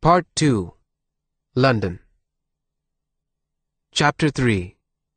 Part 2. London. Chapter 3.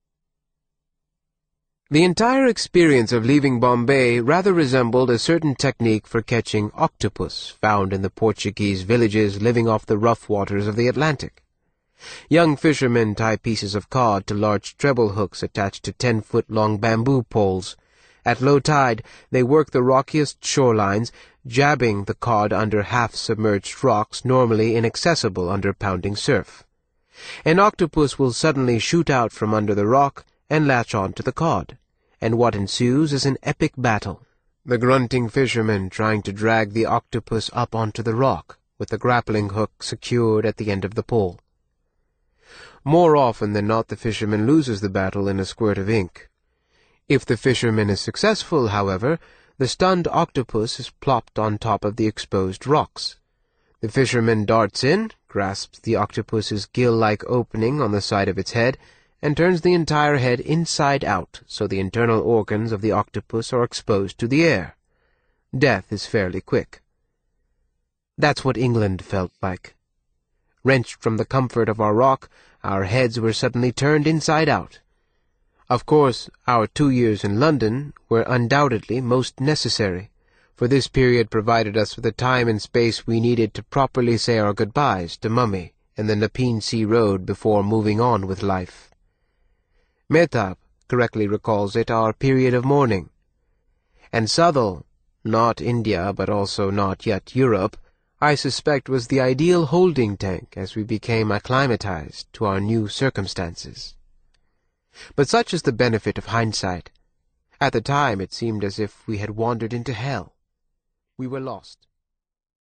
The entire experience of leaving Bombay rather resembled a certain technique for catching octopus found in the Portuguese villages living off the rough waters of the Atlantic. Young fishermen tie pieces of cod to large treble hooks attached to 10-foot-long bamboo poles. At low tide, they work the rockiest shorelines, jabbing the cod under half-submerged rocks normally inaccessible under pounding surf. An octopus will suddenly shoot out from under the rock and latch on to the cod, and what ensues is an epic battle, the grunting fisherman trying to drag the octopus up onto the rock, with the grappling hook secured at the end of the pole. More often than not, the fisherman loses the battle in a squirt of ink. If the fisherman is successful, however, the stunned octopus is plopped on top of the exposed rocks. The fisherman darts in, grasps the octopus's gill-like opening on the side of its head, and turns the entire head inside out so the internal organs of the octopus are exposed to the air. Death is fairly quick. That's what England felt like. Wrenched from the comfort of our rock, our heads were suddenly turned inside out. Of course, our 2 years in London were undoubtedly most necessary, for this period provided us with the time and space we needed to properly say our goodbyes to Mummy and the Nepean Sea Road before moving on with life. Mehtab correctly recalls it our period of mourning. And Southall, not India but also not yet Europe, I suspect was the ideal holding tank as we became acclimatized to our new circumstances. But such is the benefit of hindsight. At the time it seemed as if we had wandered into hell. We were lost.